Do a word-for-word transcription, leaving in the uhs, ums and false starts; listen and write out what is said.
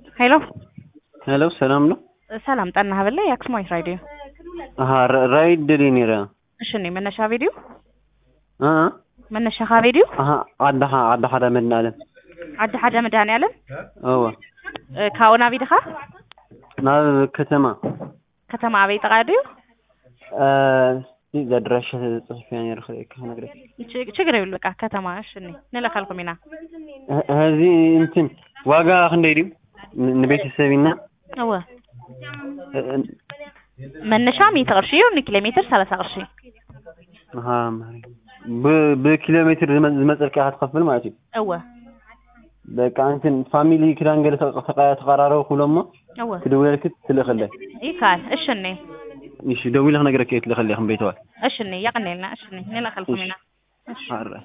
هلو هلو سلام له سلام طنا هبل لي ياكس موي رايديو ها رايد دينيرا شنو منشا فيديو اه منشا فيديو اه عدها عدها حدا من نالم عد حدا مدان يالن اوا كاونا بيدخا نا كتما كتما ابي تقاديو اه دي درشه صحفيان يرخيك نغري ችግር ይብል በቃ ከተማ እሺ እኔ ነለካልኩም ኢና هذه እንትን ዋጋ እንደይዲም ንቤተሰብና አወ መነሻ ሜትር ሺ ይሁን ኪሎ ሜትር ሰላሳ ቅርሺ አሃ ማሪ በኪሎ ሜትር ዝመጽልካ አትከፍል ማለት ነው አወ በቃ እንትን ፋሚሊ ክዳንገለ ተቀራረው ሁሉማ አወ ትደውልልክ ትልክለ ይካል እሺ እኔ እሺ ደውልህ ነገርክ ትልክልህ ቤተዋል እሺ እኔ ያቀነልና እሺ እኔ ነለካልኩም ኢና እሺ